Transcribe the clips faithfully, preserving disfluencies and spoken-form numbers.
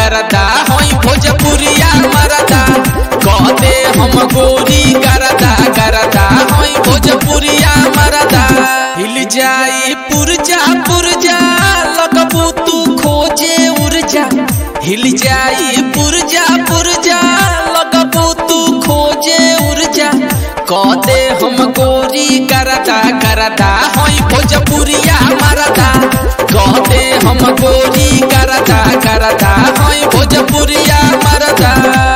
गरदा होई भोजपुरिया मरदा कहते हम गोरी गरदा गरदा होई भोजपुरिया मरदा हिल जाई पुरजा पुरजा लगबू तू खोजे उर्जा हिल जाई पुरजा पुरजा लगबू तू खोजे उर्जा कहते हम गोरी गरदा गरदा होई भोजपुरिया मरदा कहते हम गोरी गरदा गरदा होई भोजपुरिया मरदा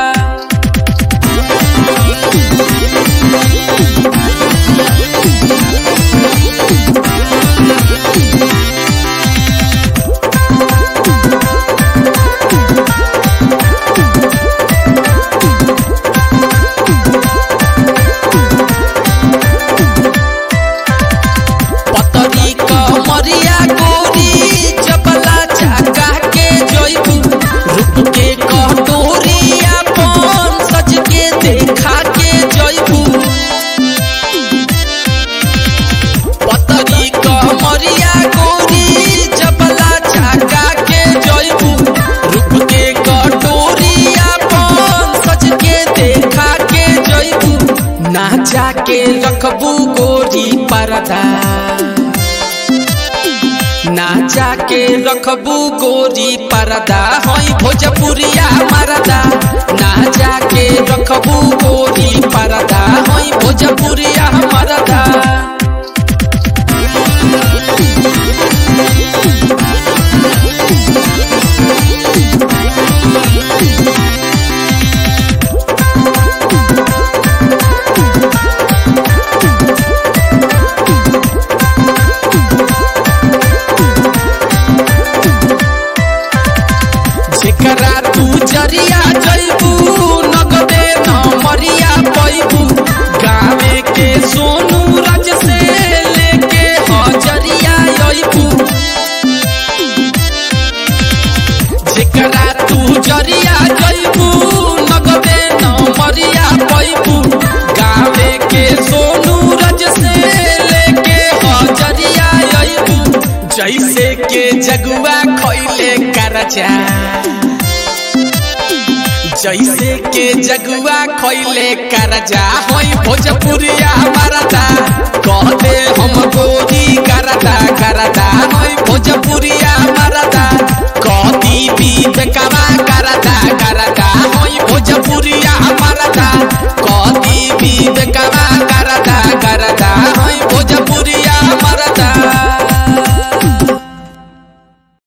नाचा के रखबू गोरी परदा नाचा के रखबू गोरी परदा होई भोजपुरिया मरदा नाचा के रखबू गोरी परदा होई भोजपुरिया मरदा जेकरा तू जरिया जइबू नगदे न मरिया पैबू गावे के सोनू राज से लेके हजरिया अइबू जेकरा तू जरिया जइबू नगदे न मरिया पैबू गावे के सोनू राज से लेके हजरिया अइबू जैसे के जगुआ खइले करजा जैसे के जगुआ खइले करजा होई भोजपुरिया मरदा